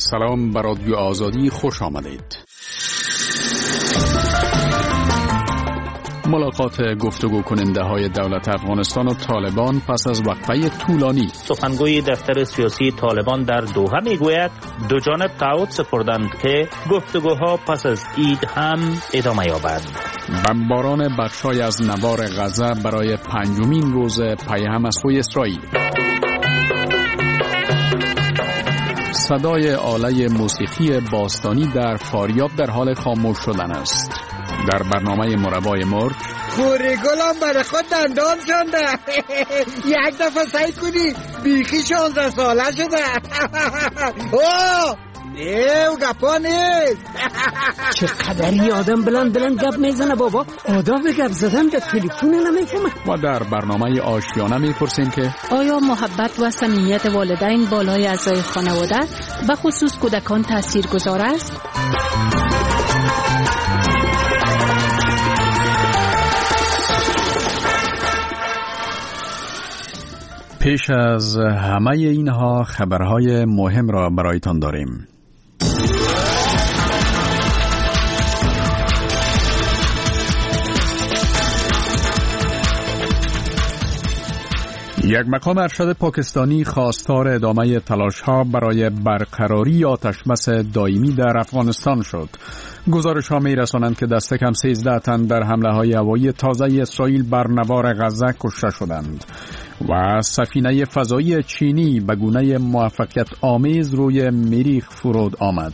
سلام، به رادیو آزادی خوش آمدید. ملاقات گفتگو کننده های دولت افغانستان و طالبان پس از وقفه طولانی. سخنگوی دفتر سیاسی طالبان در دوحه میگوید دو جانب تعهد سپردند که گفتگوها پس از عید هم ادامه یابد. بمباران بخشای از نوار غزه برای پنجمین روز پیهم از سوی اسرائیل. صدای آله موسیقی باستانی در فاریاب در حال خاموش شدن است. در برنامه مربای مرغ خوری گلم برای خود دندان شنده. یک دفعه سعی کنی بیخی 16 ساله شده. اوه نیو گپا نیست. چقدر آدم بلند گپ میزنه بابا. آداب گپ زدن در تلفن نمیفهمه. و در برنامه آشیانه میپرسیم که آیا محبت و صمیمیت والدین بالای اعضای خانواده و خصوص کودکان تاثیرگذار است؟ پیش از همه اینها خبرهای مهم را برایتان داریم. یک مقام ارشد پاکستانی خواستار ادامه تلاش‌ها برای برقراری آتشبس دائمی در افغانستان شد. گزارش‌ها می‌رسانند که دست کم 13 تن در حمله‌های هوایی تازه اسرائیل بر نوار غزه کشته شدند و سفینه فضایی چینی به گونه موفقیت آمیز روی مریخ فرود آمد.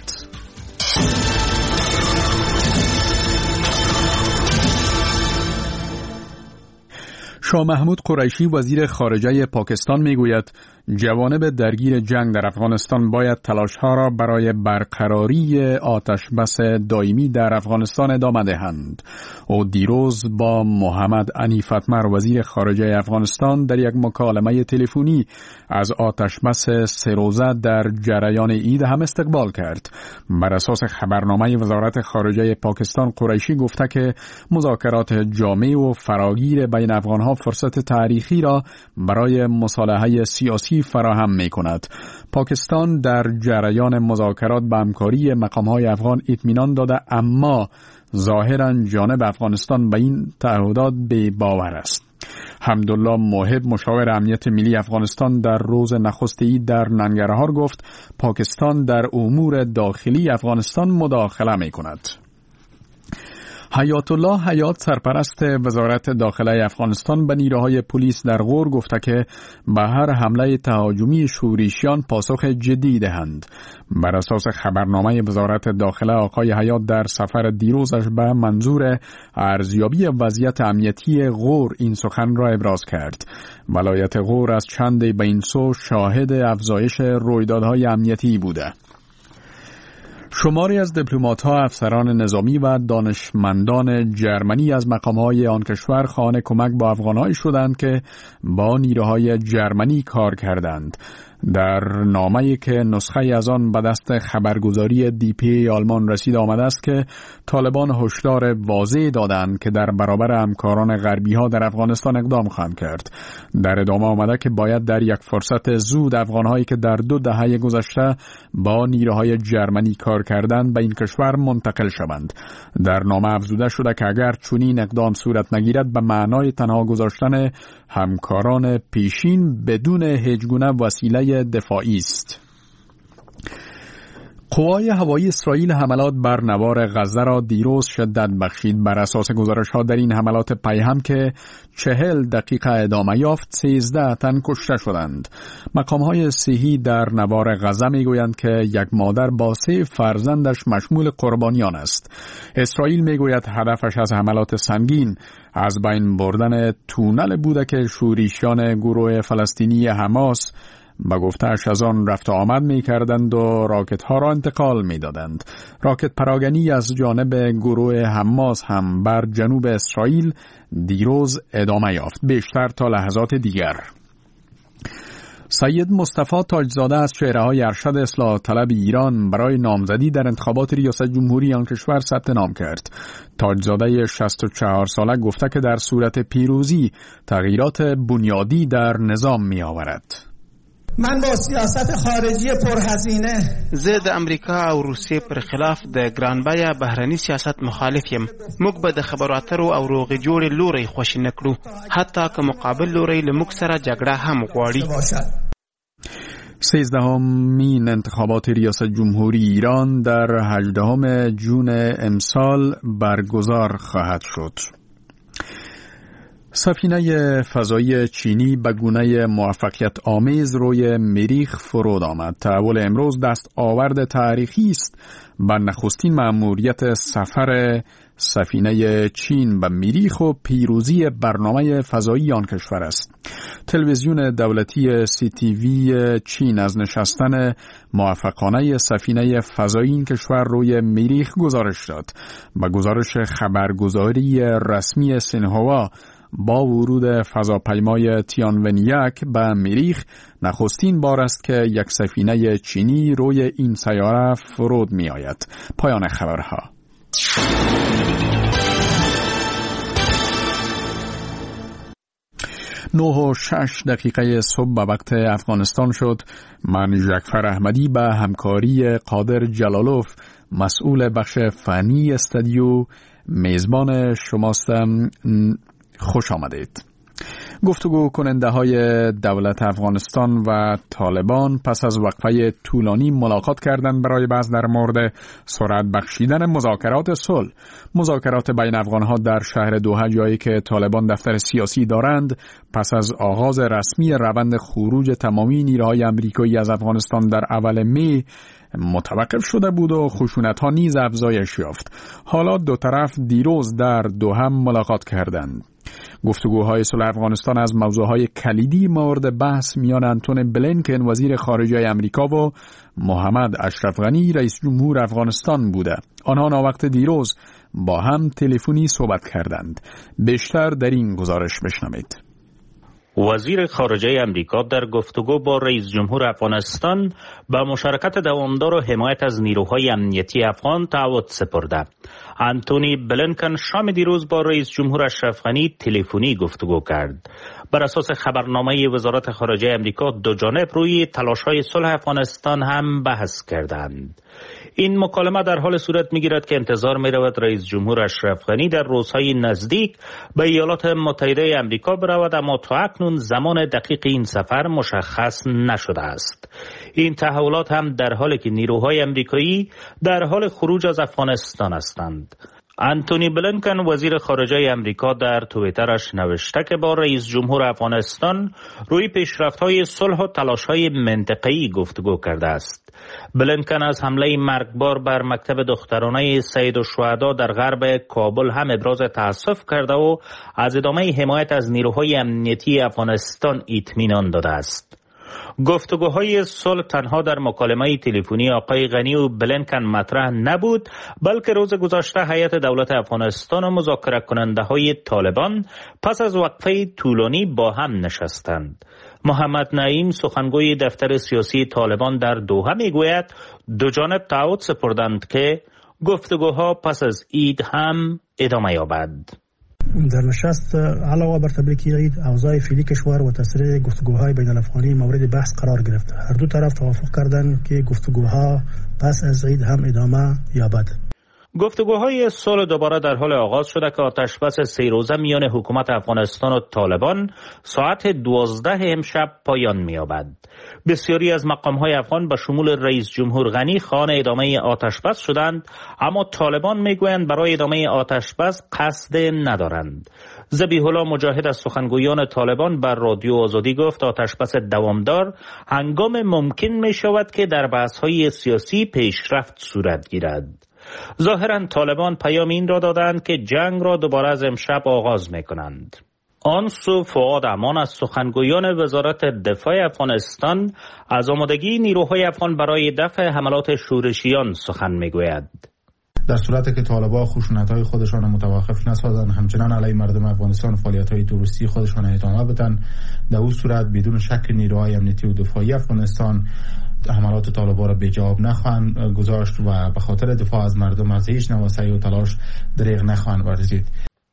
شاه محمود قریشی وزیر خارجه پاکستان میگوید جوانب درگیر جنگ در افغانستان باید تلاش‌ها را برای برقراری آتشبس دائمی در افغانستان ادامه دهند. او دیروز با محمد عنیف اتمر وزیر خارجه افغانستان در یک مکالمه تلفنی از آتشبس 3 روزه در جریان عید هم استقبال کرد. بر اساس خبرنامه وزارت خارجه پاکستان، قریشی گفته که مذاکرات جامع و فراگیر بین افغان‌ها فرصت تاریخی را برای مصالحه سیاسی فراهم می کند. پاکستان در جریان مذاکرات به همکاری مقام‌های افغان اطمینان داده، اما ظاهراً جانب افغانستان به این تعهدات بی باور است. حمدالله موهب مشاور امنیت ملی افغانستان در روز نخست عید در ننگرهار گفت پاکستان در امور داخلی افغانستان مداخله می کند. حیات الله حیات سرپرست وزارت داخله افغانستان به نیروهای پلیس در غور گفته که به هر حمله تهاجمی شورشیان پاسخ جدی دهند. بر اساس خبرنامه وزارت داخله، آقای حیات در سفر دیروزش به منظور ارزیابی وضعیت امنیتی غور این سخن را ابراز کرد. ولایت غور از چند به این سو شاهد افزایش رویدادهای امنیتی بوده. شماری از دیپلمات‌ها، افسران نظامی و دانشمندان جرمنی از مقام‌های آن کشور خواهان کمک با افغان‌هایی شدند که با نیروهای جرمنی کار کردند. در نامه‌ای که نسخه از آن به دست خبرگزاری DPA آلمان رسید آمده است که طالبان هشدار واضح دادند که در برابر همکاران غربی‌ها در افغانستان اقدام خواهند کرد. در ادامه آمده که باید در یک فرصت زود افغان‌هایی که در 2 دهه گذشته با نیروهای جرمنی کار کردند به این کشور منتقل شوند. در نامه افزوده شده که اگر چنین اقدام صورت نگیرد به معنای تنها گذاشتن همکاران پیشین بدون هیچ گونه وسیله دفاعی است. قوای هوایی اسرائیل حملات بر نوار غزه را دیروز شدت بخشید. بر اساس گزارش‌ها در این حملات پیهم که 40 دقیقه ادامه یافت، 13 تن کشته شدند. مقام‌های صحی در نوار غزه میگویند که یک مادر با 3 فرزندش مشمول قربانیان است. اسرائیل میگوید هدفش از حملات سنگین از بین بردن تونل بوده که شورشیان گروه فلسطینی حماس با گفته‌اش از آن رفت و آمد می کردند و راکت ها را انتقال می دادند. راکت پراگنی از جانب گروه حماس هم بر جنوب اسرائیل دیروز ادامه یافت، بیشتر تا لحظات دیگر. سید مصطفی تاجزاده از چهره‌های ارشد اصلاح طلب ایران برای نامزدی در انتخابات ریاست جمهوری آن کشور ثبت نام کرد. تاجزاده 64 ساله گفته که در صورت پیروزی تغییرات بنیادی در نظام می آورد. من با سیاست خارجی پرهزینه زه د امریکا او روسیې پر خلاف د ګرانبیه بهرني سیاست مخالف یم. موږ به د خبرو اترو او روغې جوړې لوري خوښ نه کړو، حتی که مقابل لوري له موږ سره جګړه هم غواړي. 13مین انتخابات ریاست جمهوری ایران در 18 جون امسال برگزار خواهد شد. سفینه فضایی چینی به گونه موفقیت آمیز روی مریخ فرود آمد. تحول امروز دست آورد تاریخی است بر نخستین مأموریت سفر سفینه چین به مریخ و پیروزی برنامه فضایی آن کشور است. تلویزیون دولتی CTV چین از نشستن موفقانه سفینه فضایی این کشور روی مریخ گزارش داد. با گزارش خبرگزاری رسمی سینهوا، با ورود فضاپیمای تیانون 1 به مریخ نخستین بار است که یک سفینه چینی روی این سیاره فرود می آید. پایان خبرها. 9:06 صبح به وقت افغانستان شد. من جعفر احمدی به همکاری قادر جلالوف مسئول بخش فنی استودیو میزبان شماستم. خوش آمدید. گفتگو کننده های دولت افغانستان و طالبان پس از وقفه طولانی ملاقات کردند برای بحث در مورد سرعت بخشیدن مذاکرات صلح. مذاکرات بین افغانها در شهر دوحه، جایی که طالبان دفتر سیاسی دارند، پس از آغاز رسمی روند خروج تمامی نیروهای آمریکایی از افغانستان در اول می متوقف شده بود و خشونت‌ها نیز افزایش یافت. حالا دو طرف دیروز در دوحه ملاقات کردند. گفتگوهای صلح افغانستان از موضوعهای کلیدی مورد بحث میان انتونی بلینکن وزیر خارجه آمریکا و محمد اشرف غنی رئیس جمهور افغانستان بوده. آنها ناوقت دیروز با هم تلفنی صحبت کردند. بیشتر در این گزارش بشنوید. وزیر خارجه امریکا در گفتگو با رئیس جمهور افغانستان با مشارکت دوامدار و حمایت از نیروهای امنیتی افغان تعهد سپرده. انتونی بلینکن شام دیروز با رئیس جمهور اشرف غنی تلفنی گفتگو کرد. بر اساس خبرنامه وزارت خارجه امریکا، دو جانب روی تلاش‌های صلح افغانستان هم بحث کردند. این مکالمه در حال صورت می‌گیرد که انتظار می‌رود رئیس جمهور اشرف غنی در روزهای نزدیک به ایالات متحده آمریکا برود، اما تا اکنون زمان دقیق این سفر مشخص نشده است. این تحولات هم در حالی که نیروهای آمریکایی در حال خروج از افغانستان هستند. انتونی بلینکن وزیر خارجه امریکا در توییترش نوشته که با رئیس جمهور افغانستان روی پیشرفت‌های صلح و تلاش‌های منطقه‌ای گفتگو کرده است. بلینکن از حمله مرگبار بر مکتب دخترانه سید الشهدا در غرب کابل هم ابراز تأسف کرده و از ادامه حمایت از نیروهای امنیتی افغانستان اطمینان داده است. گفتگوهای صلح تنها در مکالمه تلفنی آقای غنی و بلینکن مطرح نبود، بلکه روز گذشته هیئت دولت افغانستان و مذاکره کننده های طالبان پس از وقفه طولانی با هم نشستند. محمد نعیم سخنگوی دفتر سیاسی طالبان در دوحه میگوید دو جانب تعهد سپردند که گفتگوها پس از عید هم ادامه یابد. در نشست علاوه بر تبریک عید، اوضاع فعلی کشور و تسریع گفتگوهای بین الافغانی مورد بحث قرار گرفت. هر دو طرف توافق کردند که گفتگوها پس از عید هم ادامه یابد. گفتگوهای صلح دوباره در حال آغاز شده که آتشبس 3 روزه میان حکومت افغانستان و طالبان ساعت 12 امشب پایان می‌یابد. بسیاری از مقام‌های افغان به شمول رئیس جمهور غنی خواهان ادامه آتشبس شدند، اما طالبان میگویند برای ادامه آتشبس قصد ندارند. ذبیح الله مجاهد از سخنگویان طالبان بر رادیو آزادی گفت آتشبس دوامدار هنگام ممکن می‌شود که در بحث‌های سیاسی پیشرفت صورت گیرد. ظاهراً طالبان پیام این را دادند که جنگ را دوباره از امشب آغاز می‌کنند. آن سو فؤاد امان از سخنگویان وزارت دفاع افغانستان از آمادگی نیروهای افغان برای دفع حملات شورشیان سخن می‌گوید. در صورتی که طالبان خشونت‌های خودشان متوقف نسازند، همچنان علیه مردم افغانستان فعالیت‌های تروریستی خودشان ادامه بدن، در اون صورت بدون شک نیروهای امنیتی و دفاعی افغانستان حملات طالبان را به جواب نخواهند گذاشت و به خاطر دفاع از مردم از هیچ نوع سعی و تلاش دریغ نخواهند ورزید.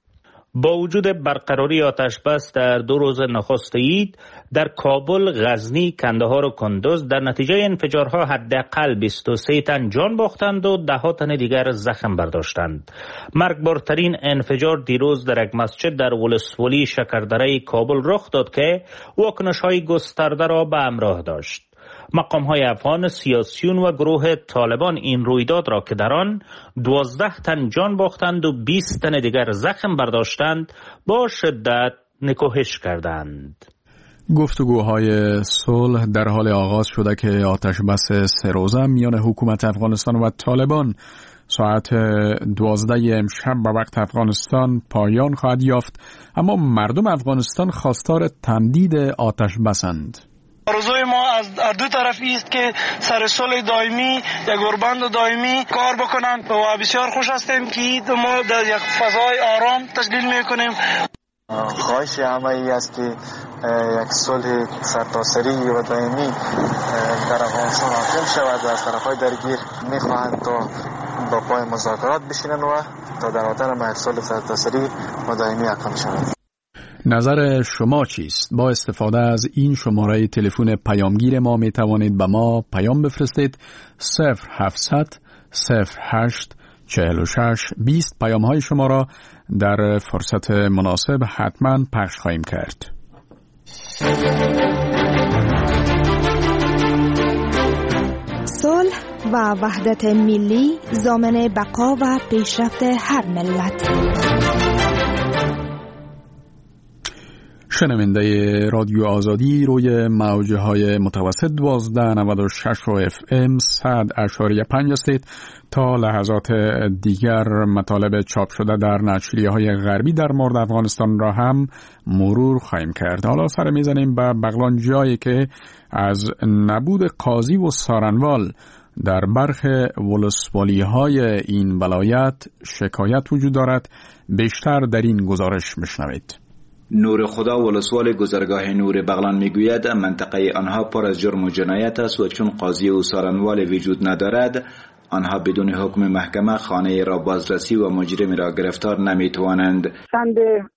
با وجود برقراری آتش بس در 2 روز نخست عید در کابل، غزنی، کندهار و کندوز در نتیجه انفجارها حداقل 23 تن جان باختند و 10 تن دیگر زخم برداشتند. مرگبارترین انفجار دیروز در یک مسجد در ولسوالی شکردره کابل رخ داد که واکنش‌های گسترده را به همراه داشت. مقام‌های افغان، سیاسیون و گروه طالبان این رویداد را که در آن 12 تن جان باختند و 20 تن دیگر زخم برداشتند با شدت نکوهش کردند. گفتگوهای صلح در حال آغاز شده که آتش بس 3 روزه میان حکومت افغانستان و طالبان ساعت 12 امشب به وقت افغانستان پایان خواهد یافت، اما مردم افغانستان خواستار تمدید آتش بسند. آرزوی ما از دو طرفی است که سر صلح دائمی، یک اوربند دائمی کار بکنن و بسیار خوش هستیم که ما در یک فضای آرام تجلیل میکنیم. خواهش همه ای است که یک صلح سرتاسری و دائمی در افغانستان حاکم شود و از طرفهای درگیر میخواهند تا با پای مذاکرات بشینن و تا در آتن ما یک صلح سرتاسری و دائمی حاکم شود. نظر شما چیست؟ با استفاده از این شماره تلفن پیامگیر ما می توانید به ما پیام بفرستید. 0700 08 46 20. پیام های شما را در فرصت مناسب حتما پخش خواهیم کرد. صلح و وحدت ملی ضامن بقا و پیشرفت هر ملت. شنونده رادیو آزادی روی موجهای متوسط 1296 و FM 100.5 هستید. تا لحظات دیگر مطالب چاپ شده در نشریه‌های غربی در مورد افغانستان را هم مرور خواهیم کرد. حالا سر میزنیم به بغلان، جایی که از نبود قاضی و سارنوال در برخ ولسوالی‌های این ولایت شکایت وجود دارد. بیشتر در این گزارش میشنوید. نور خدا ولسوال گذرگاه نور بغلان میگوید منطقه آنها پر از جرم و جنایت است و چون قاضی و سارنوال وجود ندارد آنها بدون حکم محکمه خانه را بازرسی و مجرم را گرفتار نمیتوانند. چند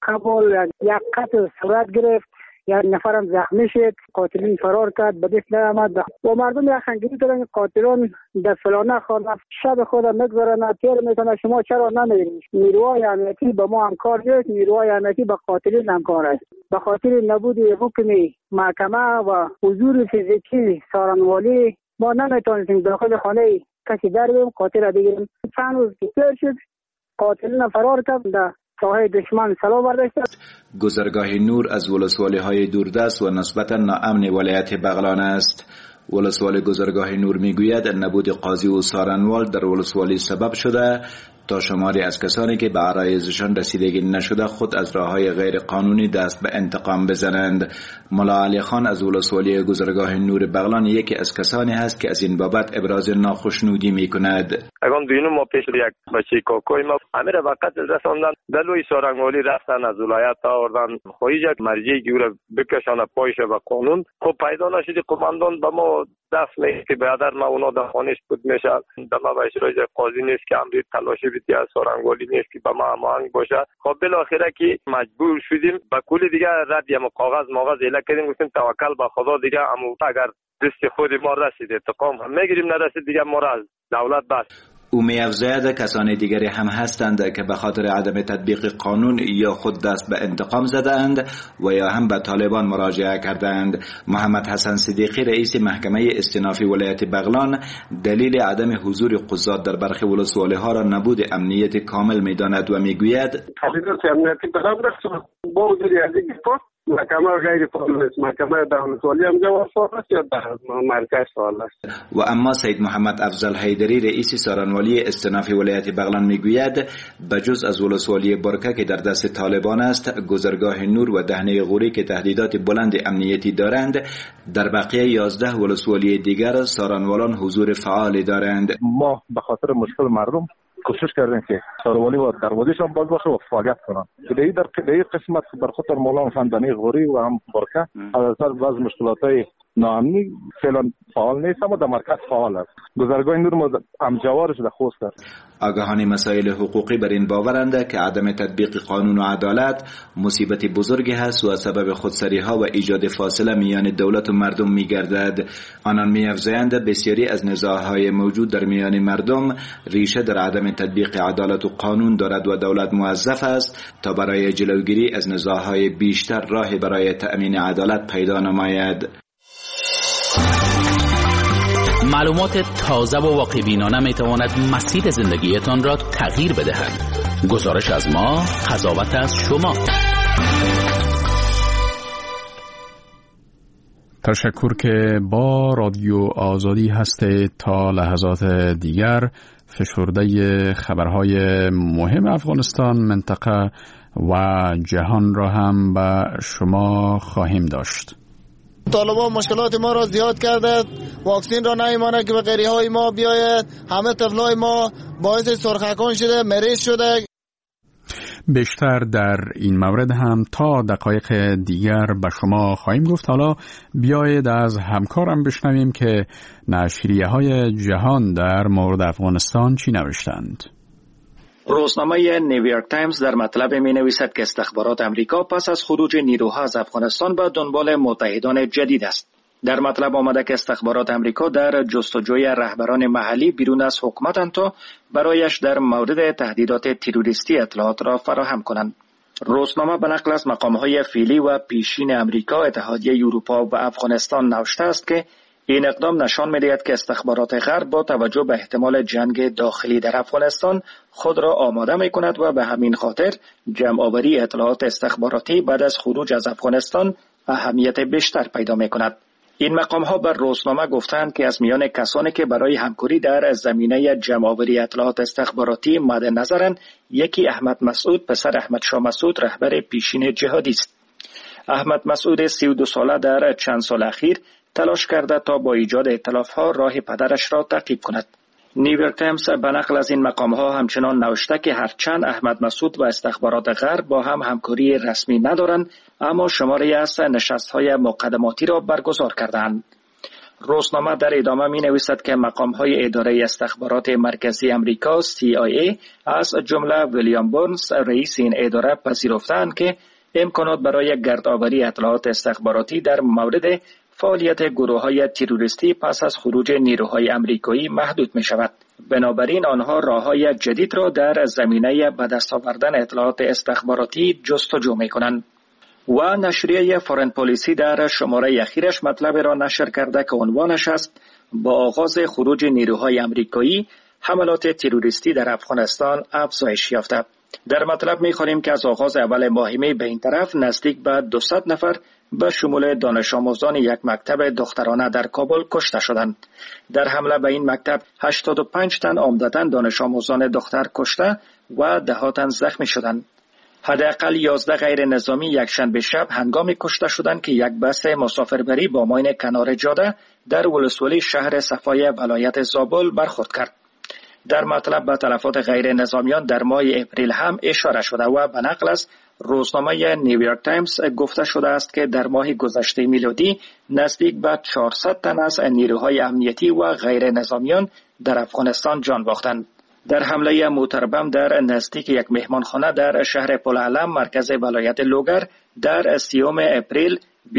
قبل یک قتل صورت گرفت، یک نفرم زخمی شد، قاتلین فرار کرد، به دست نیامد و مردم را خنگیری کردن قاتلان در فلانه خانه شب خود میگذارن، تیر میکنن. شما چرا نمیرید؟ نیروهای امنیتی به ما همکار نیست، نیروهای امنیتی به قاتلین همکار است. به خاطر نبود حکم محکمه و حضور فیزیکی سارنوالی ما نمیتونستیم داخل خانه کسی در بریم قاتل را بگیریم. چند روز که تیر شد قاتلین فرار کرد، ساحه دشمن سلا برداشت. گذرگاه نور از ولسوالی های دوردست و نسبتا ناامن ولایت بغلان است. ولسوالی گذرگاه نور میگوید نبود قاضی و سارنوال در ولسوالی سبب شده تا شماری از کسانی که به عرایضشان رسیدگی نشده خود از راههای غیر قانونی دست به انتقام بزنند. ملا علی خان از ولسوالی گذرگاه نور بغلان یکی از کسانی هست که از این بابت ابراز ناخشنودی میکند. اگان بینو ما پیش یک بچه کاکوی ما امیر وقت رساندن دلوی سارنگوالی رفتن از ولایت آوردن خواهی یک مرجعی که او را بکشانه پایش و قانون. خب پیدا نشدی قماندان به ما دست میگه که برادر ما اونا در خانهش بود میشه در ما به اشراج قاضی نیست که امری تلاشی بیتی از سارنگوالی نیست که به ما هماهنگ باشه. خب بالاخره که مجبور شدیم به کل دیگه رد یا کاغذ ماغذ ایله کردیم، گفتیم توکل به خدا دیگه اگر دست خود ما رسید انتقام هم میگیریم، نرسید دیگه ما را از دولت بس. او می‌افزاید کسان دیگری هم هستند که به خاطر عدم تطبیق قانون یا خود دست به انتقام زدند و یا هم به طالبان مراجعه کردند. محمد حسن صدیقی رئیس محکمه استینافی ولایت بغلان دلیل عدم حضور قضات در برخی ولسوالی ها را نبود امنیت کامل می‌داند و می‌گوید محکمه غیر فعال است، محکمه دولت‌والی هم جواب فعال است یا در مرکز فعال است. و اما سید محمد افضل حیدری رئیس سارنوالی استینافی ولایت بغلان میگوید بجز از ولسوالی برکه که در دست طالبان است، گذرگاه نور و دهنه غوری که تهدیدات بلند امنیتی دارند، در بقیه 11 ولسوالی دیگر سارنوالان حضور فعالی دارند. ما به خاطر مشکل مردم کوشش کردیم که سارنوالی و دروازه‌شان باز باشه و فعالیت کنند. که در قسمت برخطر مولانا فندانی غوری و هم برکه از اثر بعض مشکلات‌های ناامنی فعلا فعال نیست، اما در مرکز فعال است. گذرگاه نور همجوارش در خوست است. آگاهان مسائل حقوقی بر این باورند که عدم تطبیق قانون و عدالت مصیبت بزرگی هست و سبب خودسری ها و ایجاد فاصله میان دولت و مردم می گردد. آنان می افزایند بسیاری از نزاعهای موجود در میان مردم ریشه در عدم تطبیق عدالت و قانون دارد و دولت موظف است تا برای جلوگیری از نزاعهای بیشتر راه برای تأمین عدالت پیدا نماید. معلومات تازه و واقع‌بینانه میتواند مسیر زندگیتان را تغییر بدهد. گزارش از ما، قضاوت از شما. تشکر که با رادیو آزادی هستید. تا لحظات دیگر فشرده خبرهای مهم افغانستان، منطقه و جهان را هم به شما خواهیم داشت. طالبان مشکلات ما را زیاد کرده، واکسین را نمیمانه که به غریه های ما بیاید. همه طفلای ما باعث سرخکان شده، مریض شده. بیشتر در این مورد هم تا دقایق دیگر به شما خواهیم گفت. حالا بیایید از همکارم بشنویم که نشریه های جهان در مورد افغانستان چی نوشتند. روزنامه نیویورک تایمز در مطلب می نویسد که استخبارات امریکا پس از خروج نیروها از افغانستان به دنبال متحدان جدید است. در مطلب آمده که استخبارات امریکا در جستجوی رهبران محلی بیرون از حکومتند تا برایش در مورد تهدیدات تروریستی اطلاعات را فراهم کنند. روزنامه به نقل از مقام‌های فعلی و پیشین امریکا، اتحادیه اروپا و افغانستان نوشته است که این اقدام نشان می‌دهد که استخبارات غرب با توجه به احتمال جنگ داخلی در افغانستان خود را آماده می‌کند و به همین خاطر جمع‌آوری اطلاعات استخباراتی بعد از خروج از افغانستان اهمیت بیشتر پیدا می‌کند. این مقام‌ها بر روزنامه گفتند که از میان کسانی که برای همکاری در زمینه جمع‌آوری اطلاعات استخباراتی مد نظرند، یکی احمد مسعود پسر احمد شاه مسعود، رهبر پیشین جهادی است. احمد مسعود 32 ساله در چند سال اخیر تلاش کرده تا با ایجاد ائتلاف‌ها راه پدرش را تعقیب کند. نیویورک تایمز به نقل از این مقام‌ها همچنان نوشته که هرچند احمد مسعود و استخبارات غرب با هم همکاری رسمی ندارند، اما شماری از نشست‌های مقدماتی را برگزار کردند. روزنامه در ادامه می‌نویسد که مقام‌های اداره استخبارات مرکزی امریکا CIA از جمله ویلیام برنز رئیس این اداره پذیرفتند که امکانات برای گردآوری اطلاعات استخباراتی در مورد فعالیت گروه‌های تروریستی پس از خروج نیروهای آمریکایی محدود می‌شود. بنابراین آنها راه‌های جدید را در زمینه به دست آوردن اطلاعات استخباراتی جستجو می‌کنند. و نشریه فارن پالیسی در شماره اخیرش مطلب را نشر کرده که عنوانش است: با آغاز خروج نیروهای آمریکایی حملات تروریستی در افغانستان افزایش یافته. در مطلب می‌خوانیم که از آغاز اول ماه می به این طرف نزدیک به 200 نفر به شمول دانش آموزان یک مکتب دخترانه در کابل کشته شدند. در حمله به این مکتب 85 تن عمدتاً دانش آموزان دختر کشته و 10 تن زخمی شدند. حداقل 11 غیر نظامی یکشنبه شب هنگامی کشته شدند که یک بس مسافربری با ماین کنار جاده در ولسوالی شهر صفای ولایت زابل برخورد کرد. در مطلب به تلفات غیر نظامیان در ماه اپریل هم اشاره شده و به نقل از روزنامه نیویورک تایمز گفته شده است که در ماه گذشته میلادی نزدیک به 400 تن از نیروهای امنیتی و غیر نظامیان در افغانستان جان باختند. در حمله موتربم در نزدیک یک مهمانخانه در شهر پلعلم مرکز ولایت لوگر در 30 اپریل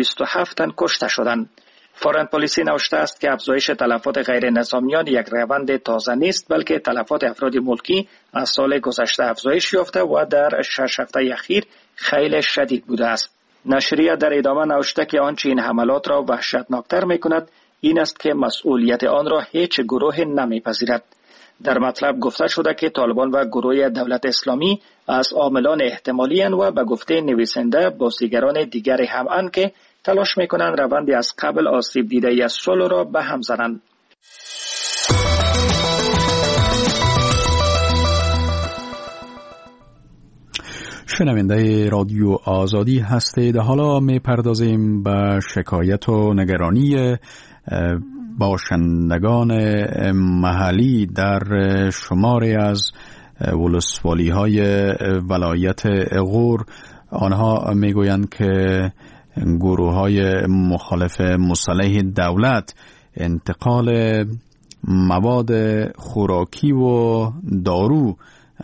27 تن کشته شدند. فارن پالیسی نوشته است که افزایش تلفات غیر نظامیان یک روند تازه نیست، بلکه تلفات افراد ملکی از سال گذشته افزایش یافته و در 6 هفته اخیر خیلی شدید بوده است. نشریه در ادامه نوشته که آنچه این حملات را وحشتناکتر می‌کند این است که مسئولیت آن را هیچ گروه نمی‌پذیرد. در مطلب گفته شده که طالبان و گروه دولت اسلامی از عاملان احتمالی اند و به گفته نویسنده بازیگران دیگری هم اند که تلاش میکنند روندی از قبل آسیب دیده از صلح را به هم زنند. شنونده رادیو آزادی هستید. حالا میپردازیم به شکایت و نگرانی باشندگان محلی در شماری از ولسوالی های ولایت غور. آنها میگویند که گروه‌های مخالف مسلح دولت انتقال مواد خوراکی و دارو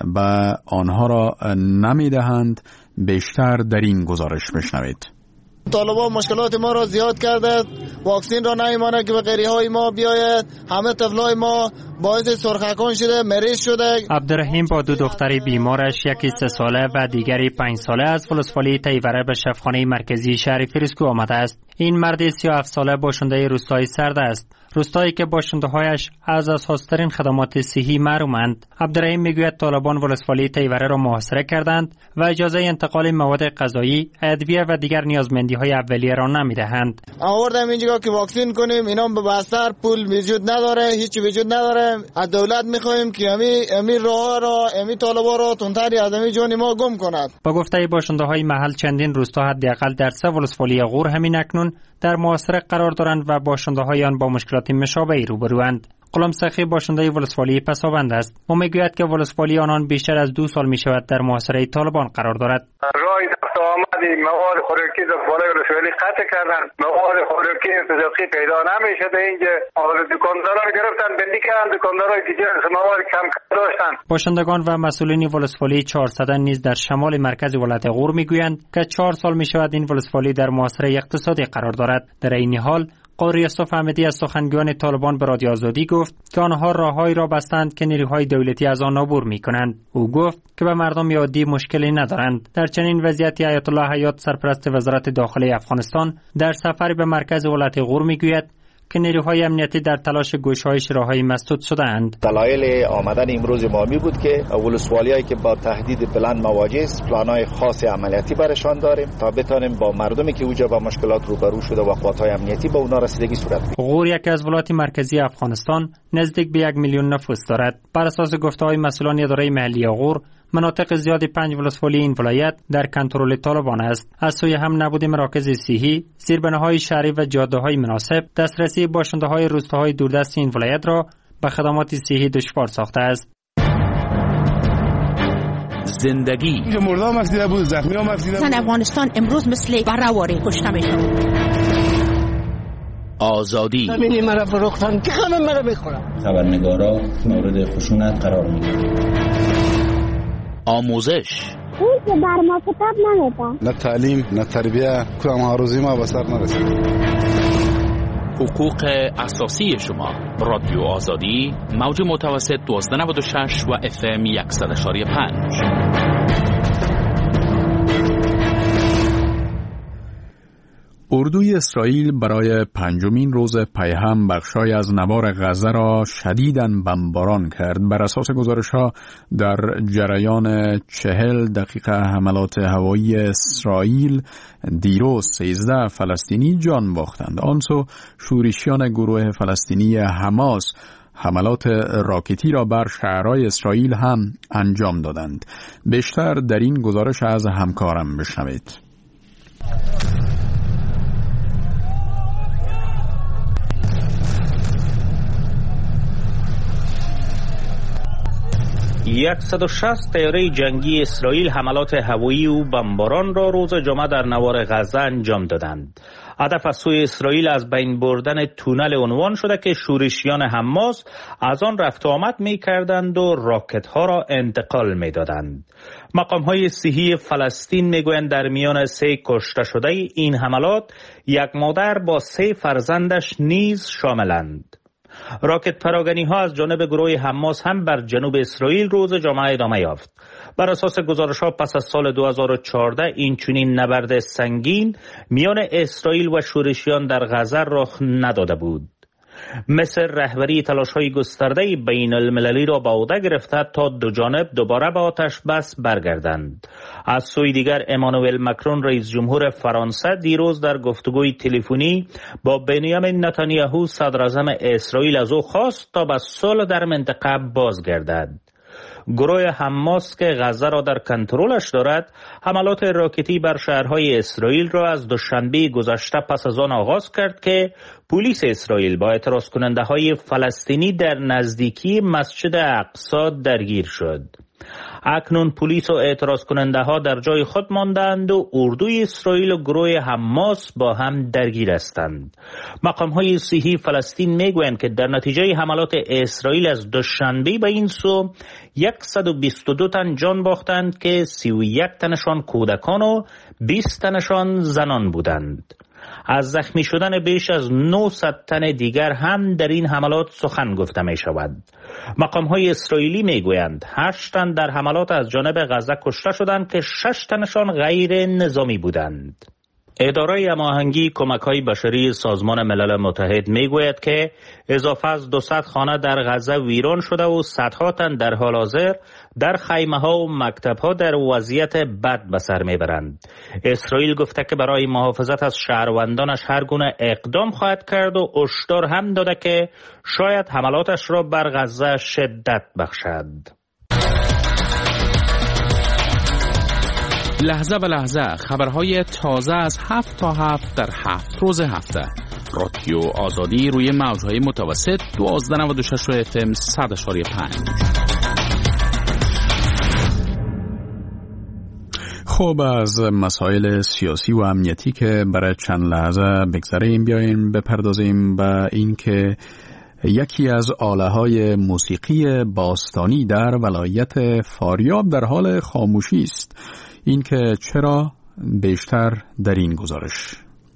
به آنها را نمی‌دهند. بیشتر در این گزارش بشنوید. طالبان مشکلات ما را زیاد کرده، واکسین را نمیمانه که به غریهای ما بیاید. همه طفلای ما باعث سرخکان شده، مریض شده. عبدالرحیم با دو دختری بیمارش، یکی 3 ساله و دیگری 5 ساله از ولسوالی تیوره به شفاخانه مرکزی شهر فریسکو آمده است. این مرد 37 ساله باشنده روستای سرد است، روستایی که باشنده‌هایش از اساس‌ترین خدمات صحی محرومند. عبدالرحیم میگوید طالبان ولسوالی تیوره را محاصره کردند و اجازه انتقال مواد غذایی، ادویه و دیگر نیازمندی‌های اولیه را نمی‌دهند. آوردیم اینجا که واکسین کنیم، اینا به بستر پول وجود نداره، هیچ وجود نداره. از دولت می‌خوایم که امی راه را، امی طالبان را تندتری از امی جان ما گم کند. با گفته باشنده‌های محل چندین روستا حداقل در 3 ولسوالی غور همین اکنون در محاصره قرار دارند و باشنده‌های آن با مشکلات مشابهی روبروند. غلام سخی باشنده ولسوالی پسابند است. او میگوید که ولسوالی آنان بیشتر از 2 سال میشود در محاصره طالبان قرار دارد. راه رفت و آمد مواد خوراکی در بالای ولسوالی قطع کردن. مواد خوراکی انتظامی پیدا نمیشده. اینجا دکاندارا گرفتن، بندی کردن، دکاندارای دیگر مواد کم داشتن. باشندگان و مسئولین ولسوالی 400 نیز در شمال مرکز ولایت غور میگویند که 4 سال میشود این ولسوالی در محاصره اقتصادی قرار دارد. در این حال قاری یوسف احمدی از سخنگویان طالبان به رادیو آزادی گفت که آنها راههایی را بستند که نیروهای دولتی از آن عبور می‌کنند. او گفت که به مردم عادی مشکلی ندارند. در چنین وضعیتی آیت الله حیات سرپرست وزارت داخلی افغانستان در سفری به مرکز ولایت غور میگوید که نیروهای امنیتی در تلاش گشایش راههای مسدود شده‌اند. دلایل آمدن امروز ما می بود که ولسوالیایی که با تهدید بلند مواجه است، پلان‌های خاص عملیاتی برشان داریم تا بتانیم با مردمی که اوجا با مشکلات روبرو شده و قوات‌های امنیتی به اونا رسیدگی صورت بدهیم. غور یکی از ولایات مرکزی افغانستان نزدیک به 1 میلیون نفوس دارد. بر اساس گفته‌های مسئولان اداره محلی غور، مناطق زیادی 5 ولسوالی این ولایت در کنترل طالبان است. از سوی هم نبود مراکز صحی، زیربناهای شهری و جاده‌های مناسب، دسترسی باشنده‌های روستاهای دوردست این ولایت را به خدمات صحی دشوار ساخته است. زندگی مردم مفیده بود، زخمی ها مفیده بود. افغانستان امروز مثل بره‌واری کشته میشن. آزادی همین مرا فروختن که همه مرا میخورن. خبرنگارا مورد خشونت قرار میگیرن. آموزش اون که بر ما کتاب نمیدن. نه تعلیم نه تربیه، کدام هاروزی ما به سر نرسید. حقوق اساسی شما. رادیو آزادی، موج متوسط 1296 و FM 100.5. اردوی اسرائیل برای 5مین روز پیهم بخشای از نوار غزه را شدیداً بمباران کرد. بر اساس گزارش‌ها در جریان 40 دقیقه حملات هوایی اسرائیل دیروز 13 فلسطینی جان باختند. آنسو شورشیان گروه فلسطینی حماس حملات راکتی را بر شهرهای اسرائیل هم انجام دادند. بیشتر در این گزارش از همکارم بشنوید. 160 طیاره جنگی اسرائیل حملات هوایی و بمباران را روز جمعه در نوار غزه انجام دادند. هدف از سوی اسرائیل از بین بردن تونل عنوان شده که شورشیان حماس از آن رفت و آمد می کردند و راکت ها را انتقال می دادند. مقام های صحی فلسطین می گویند در میان 3 کشته شده این حملات 1 مادر با 3 فرزندش نیز شاملند. راکت پراگنی ها از جانب گروه حماس هم بر جنوب اسرائیل روز جمعه ادامه یافت. بر اساس گزارش ها پس از سال 2014 این چنین نبرد سنگین میان اسرائیل و شورشیان در غزه رخ نداده بود. مصر رهبری تلاش‌های گسترده بین المللی را به عهده گرفته تا دو جانب دوباره به آتش بس برگردند. از سوی دیگر امانوئل مکرون رئیس جمهور فرانسه دیروز در گفتگوی تلفنی با بنیامین نتانیاهو صدر اعظم اسرائیل از او خواست تا به صلح در منطقه بازگردد. گروه حماس که غزه را در کنترلش دارد حملات راکتی بر شهرهای اسرائیل را از دوشنبه گذشته پس از آن آغاز کرد که پلیس اسرائیل با اعتراض کننده های فلسطینی در نزدیکی مسجد اقصی درگیر شد. اکنون پلیس و اعتراض کننده ها در جای خود ماندند و اردوی اسرائیل و گروه حماس با هم درگیر هستند. مقام های صحی فلسطین میگویند که در نتیجه حملات اسرائیل از دوشنبه به این سو 122 تن جان باختند که 31 تنشان کودکان و 20 تنشان زنان بودند. از زخمی شدن بیش از 900 تن دیگر هم در این حملات سخن گفته می شود. مقام های اسرائیلی می گویند 8 تن در حملات از جانب غزه کشته شدند که 6 تنشان غیر نظامی بودند. اداره هماهنگی کمک‌های بشری سازمان ملل متحد میگوید که اضافه از 200 خانه در غزه ویران شده و صدها تن در حال حاضر در خیمه‌ها و مکتب‌ها در وضعیت بد به سر میبرند. اسرائیل گفته که برای محافظت از شهروندانش هر گونه اقدام خواهد کرد و هشدار هم داده که شاید حملاتش را بر غزه شدت بخشد. لحظه به لحظه خبرهای تازه از 7 تا 7 در 7 روز هفته. رادیو آزادی روی موجهای متوسط 1296 FM 100.5. خب از مسائل سیاسی و امنیتی که برای چند لحظه بگذاریم بیاییم بپردازیم به این که یکی از آله‌های موسیقی باستانی در ولایت فاریاب در حال خاموشی است. این که چرا؟ بیشتر در این گزارش.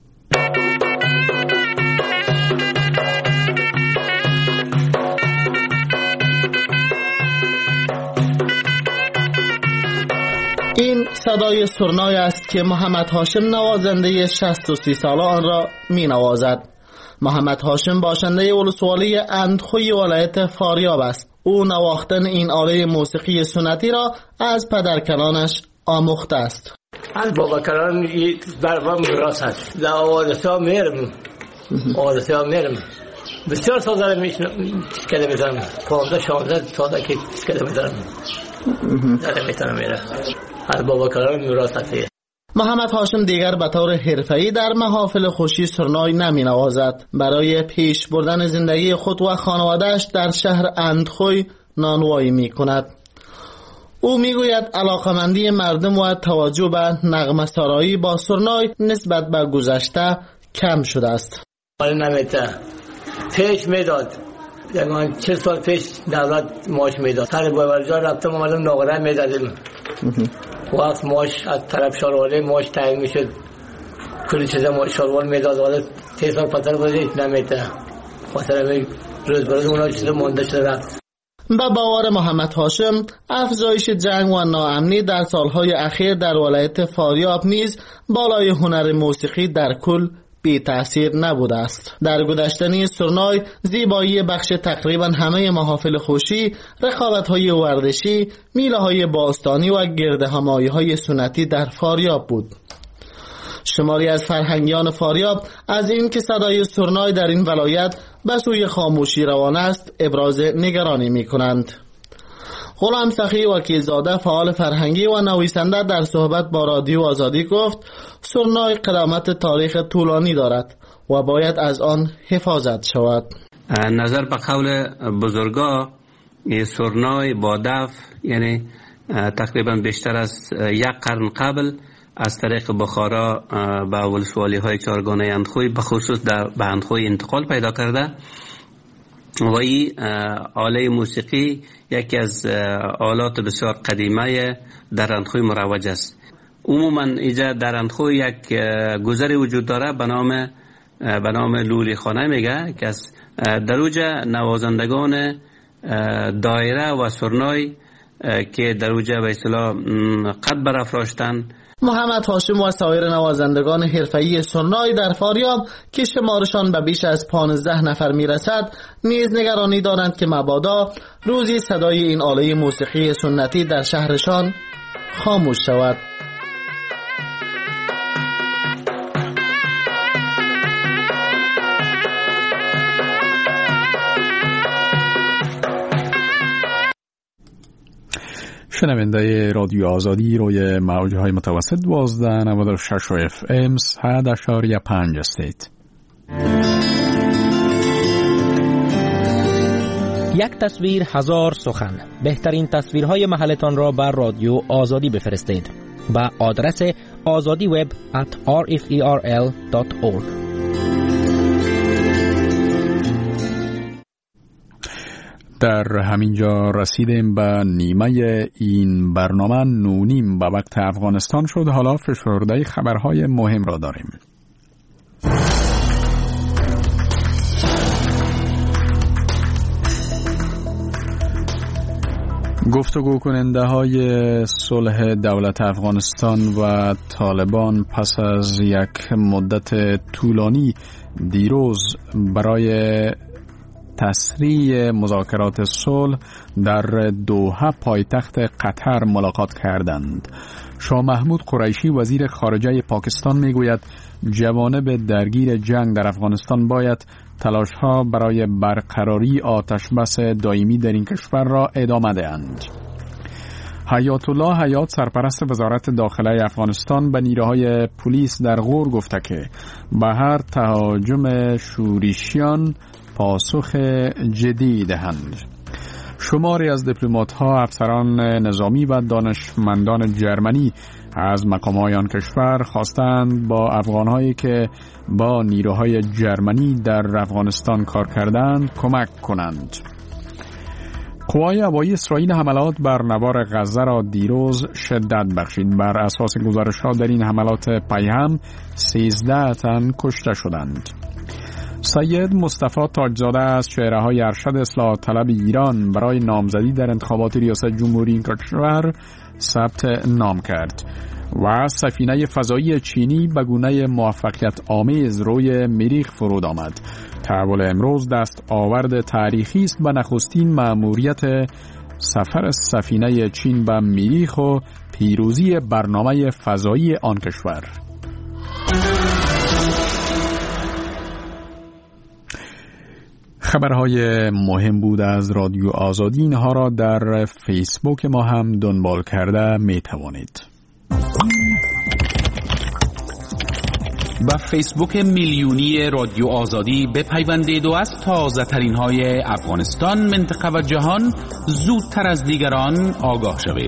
این صدای سرنای است که محمد هاشم نوازنده 63 ساله آن را می نوازد. محمد هاشم باشنده ولسوالی اندخوی ولایت فاریاب است. او نواختن این آله موسیقی سنتی را از پدرکنانش آموخته است. از باباکران برام میراث است. در آوازها میرم. بسیار سال دارم کده میزنم. 15-16 سال که کده میزنم. دارم میتونم میرم. از باباکران میراث است. محمد هاشم دیگر به طور حرفه‌ای در محافل خوشی سرنای نمی نوازد. برای پیش بردن زندگی خود و خانواده‌اش در شهر اندخوی نانوایی می کند. او میگوید علاقمندی مردم و توجه به نغمه سرایی با سرنای نسبت به گذشته کم شده است. نمیته پیش میداد، یعنی 40 سال پیش دولت ماش میداد. هر باورجا رفتم اومدم ناغره میدادیم. وقت ماش از طرف شاروالی ماش تعیین میشد، کلی چیزا ماش شاروال میداد. ولی 3 سال پتر بودید نمیته، خاطر روز برای اونا چیزا مونده شده رفت. با باور محمد هاشم افزایش جنگ و ناامنی در سالهای اخیر در ولایت فاریاب نیز بالای هنر موسیقی در کل بی تأثیر نبوده است. در گذشتنی سرنای زیبایی بخش تقریبا همه محافل خوشی، رقابت‌های ورزشی، میله‌های باستانی و گردهمایی‌های سنتی در فاریاب بود. شماری از فرهنگیان فاریاب از این که صدای سرنای در این ولایت به سوی خاموشی روان است ابراز نگرانی می کنند. غلام سخی وکیلزاده فعال فرهنگی و نویسنده در صحبت با رادیو آزادی گفت سرنای قدامت تاریخ طولانی دارد و باید از آن حفاظت شود. نظر به قول بزرگا سرنای با دف یعنی تقریبا بیشتر از 1 قرن قبل از طریق بخارا به ولسوالی های چارگانه اندخوی به خصوص به اندخوی انتقال پیدا کرده و این آله موسیقی یکی از آلات بسیار قدیمه در اندخوی مروج است. عموما اینجا در اندخوی یک گذری وجود داره به نام لولی خانه میگه که در اوجه نوازندگان دایره و سرنای که در اوجه به اصطلاح قد برافراشتن. محمد هاشم و سایر نوازندگان حرفه‌ای سرنای در فاریاب که شمارشان به بیش از 15 نفر میرسد نیز نگرانی دارند که مبادا روزی صدای این آله موسیقی سنتی در شهرشان خاموش شود. شنونده رادیو آزادی روی موجهای متوسط 1296 FM 100.5 استیت. یک تصویر هزار سخن. بهترین تصویرهای محلتان را بر رادیو آزادی بفرستید با آدرس azadiweb@rferl.org. در همینجا رسیدیم به نیمه این برنامه. 9:30 به وقت افغانستان شد. حالا فشرده خبرهای مهم را داریم. گفتگو کننده های صلح دولت افغانستان و طالبان پس از یک مدت طولانی دیروز برای تسریع مذاکرات صلح در دوحه پایتخت قطر ملاقات کردند. شاه محمود قریشی وزیر خارجه پاکستان میگوید جوانب درگیر جنگ در افغانستان باید تلاش‌ها برای برقراری آتشبس دائمی در این کشور را ادامه دهند. حیات الله حیات سرپرست وزارت داخله افغانستان به نیروهای پلیس در غور گفته که به هر تهاجم شورشیان پاسخ جدی دهند. شماری از دیپلمات‌ها، افسران نظامی و دانشمندان جرمنی از مقام‌های آن کشور خواستند با افغان‌هایی که با نیروهای جرمنی در افغانستان کار کردند کمک کنند. قوای هوایی اسرائیل حملات بر نوار غزه را دیروز شدت بخشید. بر اساس گزارش‌ها در این حملات پیهم 13 تن کشته شدند. سید مصطفی تاجزاده از چهره‌های ارشد اصلاح طلب ایران برای نامزدی در انتخابات ریاست جمهوری این کشور ثبت نام کرد و سفینه فضایی چینی به گونه موفقیت آمیز روی مریخ فرود آمد. تحول امروز دست آورد تاریخی است به نخستین مأموریت سفر سفینه چین به مریخ و پیروزی برنامه فضایی آن کشور. خبرهای مهم بود از رادیو آزادی. اینها را در فیسبوک ما هم دنبال کرده می توانید. با فیسبوک میلیونی رادیو آزادی بپیوندید و از تازه ترین های افغانستان، منطقه و جهان زودتر از دیگران آگاه شوید.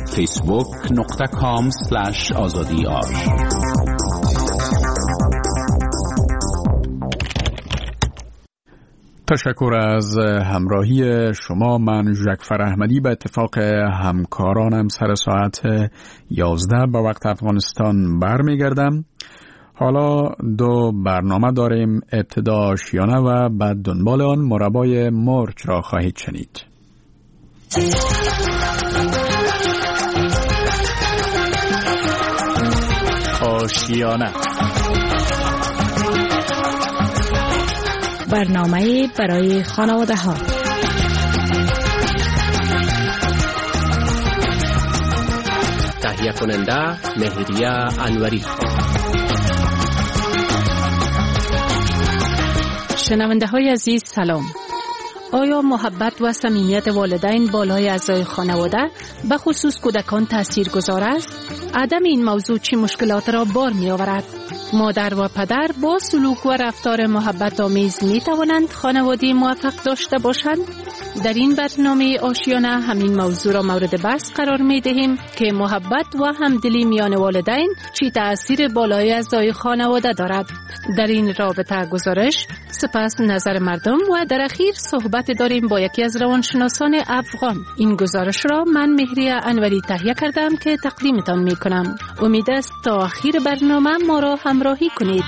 facebook.com/azadi.ar. تشکر از همراهی شما. من ژکفر احمدی به اتفاق همکارانم سر ساعت 11 به وقت افغانستان برمیگردم. حالا دو برنامه داریم. ابتدا آشیانه و بعد دنبال آن مربای مرچ را خواهید شنید. آشیانه، برنامه برای خانواده ها. تهیه کننده مهریه انوری. شنونده های عزیز سلام. آیا محبت و صمیمیت والدین بالای اعضای خانواده به خصوص کودکان تاثیرگذار است؟ عدم این موضوع چه مشکلات را بار می آورد؟ مادر و پدر با سلوک و رفتار محبت آمیز می توانند خانواده موفق داشته باشند؟ در این برنامه آشیانه همین موضوع را مورد بحث قرار می دهیم که محبت و همدلی میان والدین چی تأثیر بالای اعضای خانواده دارد. در این رابطه گزارش، سپس نظر مردم و در اخیر صحبت داریم با یکی از روانشناسان افغان. این گزارش را من مهریه انوری تهیه کردم که تقدیمتان می کنم. امید است تا آخر برنامه ما را همراهی کنید.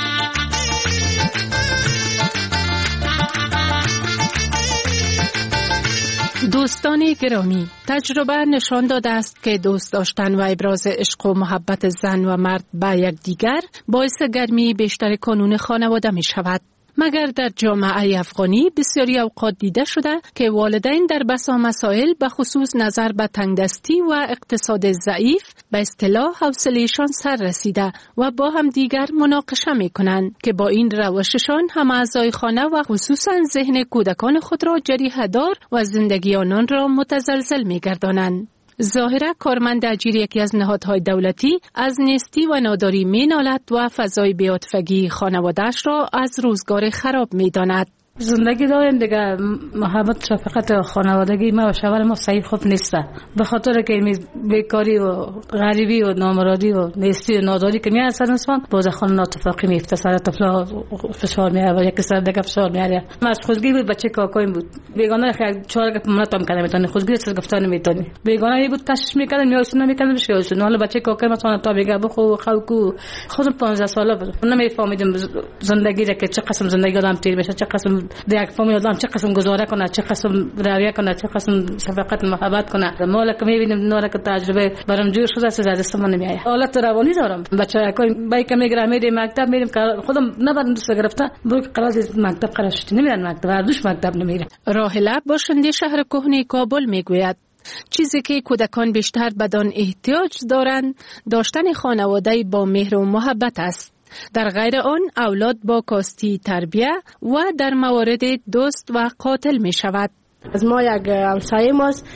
دوستان گرامی، تجربه نشان داده است که دوست داشتن و ابراز عشق و محبت زن و مرد به یکدیگر باعث گرمی بیشتر کانون خانواده می شود. مگر در جامعه افغانی بسیاری اوقات دیده شده که والدین در بسا مسائل به خصوص نظر به تنگدستی و اقتصاد ضعیف به اصطلاح حوصله‌شان سر رسیده و با هم دیگر مناقشه می کنند که با این روششان هم اعضای خانه و خصوصا ذهن کودکان خود را جریحه دار و زندگی آنان را متزلزل می گردانند. ظاهرا کارمند اجیر یکی از نهادهای دولتی از نیستی و ناداری می نالد و فضای بی‌عاطفگی خانواده‌اش را از روزگار خراب می داند. زندگی داریم دیگه، محبت شفقت خانوادگی ما و شوهر ما صحیح خوب نیست، به خاطر که بیکاری و غریبی و نامرادی و نیستی و ناداری که میاد سر انسان باز خانه ناتفاقی میفته، سر طفلا فشار میاره و یک سر دیگه فشار میاره. ما از خودگی بود، بچه کاکایم بود، بیگانه خیلی چهار گپ مناتم کنه میتونی خودگی سر گفتن میتونی، بیگانه بود کشش میکنه میاسونه میکنه بشه. حالا بچه کاکای مثلا تا میگه بخو خوکو خودم 15 ساله بود، نمیفهمیدم زندگی را که چه قسم زندگی آدم تیر بشه، چه قسم یک فامیل آدم چه قسم گزاره کنه، چه قسم رویه کنه، چه قسم شفقت محبت کنه. مالا که میبینیم نورا که تجربه برام جور شده از دست من نمیاد. حالت روانی دارم، بچه‌ها کوی بای که میگرم میریم مکتب، میریم خودم نبردم دوست گرفته برو قراز مکتب قرار شد نمیرن مکتب، هردوش مکتب نمیره. راهله باشنده شهر کهنه کابل میگوید چیزی که کودکان بیشتر بدان احتیاج دارند داشتن خانواده با مهر و محبت است. در غیر آن اولاد با کاستی تربیه و در موارد دوست و قاتل می شود. از ما یک همسایه ماست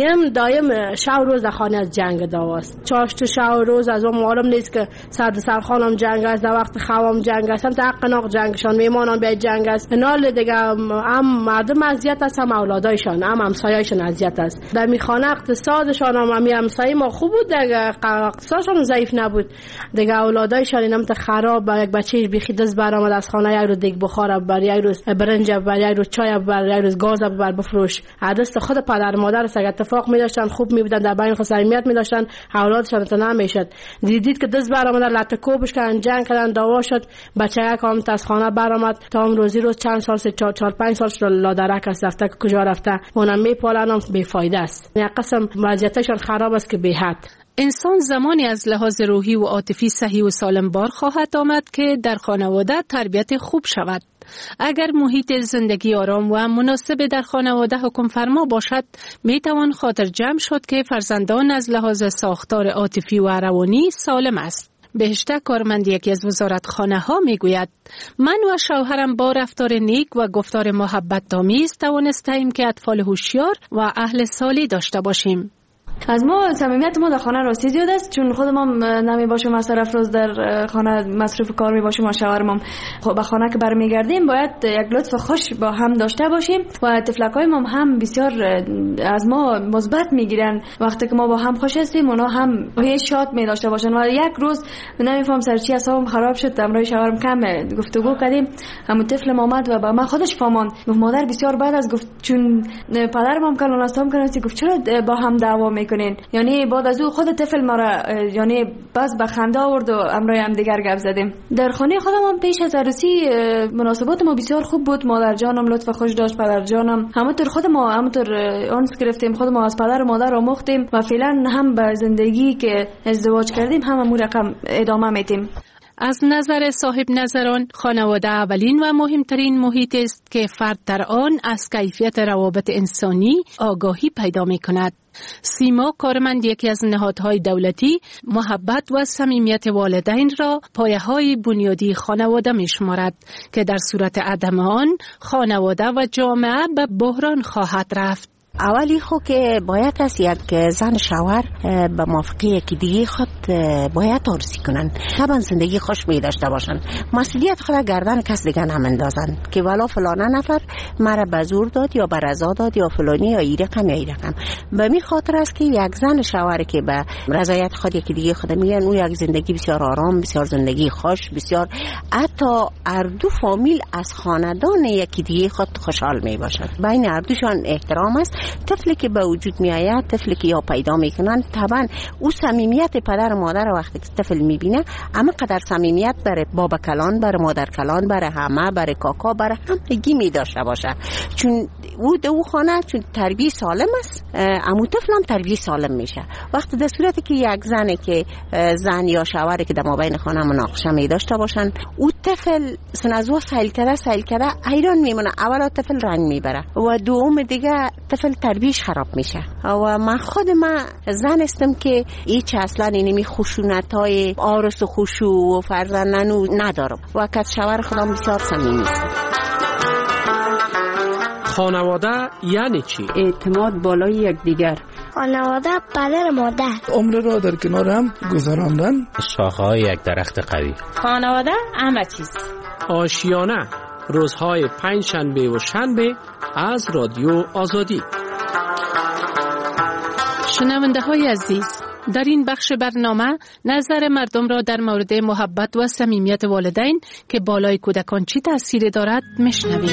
دایم شب روز در خانه از جنگ داواست، چاشت شب روز از اون معلوم نیست که سر خانم جنگ است، در وقت خوام جنگ است، هم تا قناق جنگشان میمانان به جنگ است. نال دیگه هم مردم اذیت است، هم اولادایشان هم همسایه‌شان اذیت است. در میخانه اقتصادشان هم همسایه ما خوب بود، دیگه اقتصادشان ضعیف نبود، دیگه اولادایشان اینم تا خراب. با یک بچه‌ش بیخی دست برآمد از خانه، یک روز دیگه بخار بر، یک روز برنج بر، یک روز چای بر، یک روز گاز بر فروش. عدست خود پدر مادر است، اگه اتفاق می داشتن خوب می بودن، در بین خود صمیمیت می داشتن، اولادشان تنها میشد. دیدید که دست برآمد لطکوبش کردن، جنگ کردن، دعوا شد، بچه کام از خانه برآمد تا روزی روز چند سال 4-5 سال شد لادرک است، رفته کجا رفته اونم میپالن، بی فایده است. یک قسم وضعیتشان خراب است که بی حد. انسان زمانی از لحاظ روحی و عاطفی صحیح و سالم بار خواهد آمد که در خانواده تربیت خوب شود. اگر محیط زندگی آرام و مناسب در خانواده حکم فرما باشد، می توان خاطر جمع شد که فرزندان از لحاظ ساختار عاطفی و روانی سالم است. بهشته کارمند یکی از وزارتخانه ها می گوید من و شوهرم با رفتار نیک و گفتار محبت آمیز توانستیم که اطفال هوشیار و اهل سالی داشته باشیم. از ما صمیمیت ما در خانه راستی زیاد است، چون خودم هم نمی باشم از طرف روز در خانه مصروف کار می باشم و شوهرم خب به خانه که برمیگردیم باید یک لطف خوش با هم داشته باشیم و طفلکای ما هم بسیار از ما مثبت میگیرن. وقتی که ما با هم خوش هستیم اونا هم شاد می داشته باشن. و یک روز نمیفهم سر چی اعصابم خراب شد، امروز شوهرم کم گفتگو کردیم، همون طفل اومد و با من خودش فهماند، گفت مادر بسیار بد است، گفت چون پدرم هم کلان استام کردن، گفت چرا با هم دعوا میکنین؟ یعنی بعد از او خود طفل ما را یعنی بس به خنده آورد و امروز هم دیگر گپ زدیم. در خانه خودم هم پیش از عروسی مناسبات ما بسیار خوب بود، مادر جانم لطف خوش داشت، پدر جانم همونطور خود ما همونطور آنس گرفتیم، خود ما از پدر و مادر آموختیم و فعلا هم به زندگی که ازدواج کردیم همون رقم ادامه میدیم. از نظر صاحب نظران خانواده اولین و مهمترین محیط است که فرد در آن از کیفیت روابط انسانی آگاهی پیدا می کند. سیما کارمند یکی از نهادهای دولتی محبت و صمیمیت والدین را پایه‌های بنیادی خانواده می شمارد که در صورت عدم آن خانواده و جامعه به بحران خواهد رفت. اولی خود که باید از یک زن شوهر به موافقه یکی دیگه خود باید آرزی کنن، طبعا زندگی خوش می داشته باشن، مسئولیت خود گردن کس دیگه نمندازن که ولا فلانه نفر مرا به زور داد یا به رضا داد یا فلانی یا ای رقم یا ای رقم. به می خاطر است که یک زن شوهر که به رضایت خود یکی دیگه خود میگن او یک زندگی بسیار آرام، بسیار زندگی خوش، بسیار حتی اردو فامیل از خاندان یکی دیگه خود خوشحال می باشد. بین اردوشان احترام است. طفلی که به وجود می آید، طفلی که یا پیدا میکنن، طبعا او صمیمیت پدر و مادر وقتی که طفل میبینه اما قدر صمیمیت برای بابا کلان، برای مادر کلان، برای همه، برای کاکا، برای همگی می داشته باشه، چون او خانه چون تربیت سالم است، امو طفل هم تربیت سالم میشه. وقتی در صورتی که یک زنه که زن یا شوهری که در مابین خانه مناقشه می داشته باشن، او طفل سنازو سایل کرده ایران میمونه، اولا طفل رنگ میبره و دوم دیگه طفل تربیش خراب میشه. و من خود زن استم که هیچ اصلا اینمی خشونت‌های آرس و خشوع و فرزندنو ندارم و که شوهر خودم بسیار صمیمی است. خانواده یعنی چی؟ اعتماد بالای یکدیگر. خانواده پدر مادر. عمر را در کنار هم گذراندن. شاخه‌های یک درخت قوی. خانواده همه چیز. آشیانه روزهای پنجشنبه و شنبه از رادیو آزادی. شنونده های عزیز، در این بخش برنامه نظر مردم را در مورد محبت و صمیمیت والدین که بالای کودکان چی تأثیری دارد میشنویم.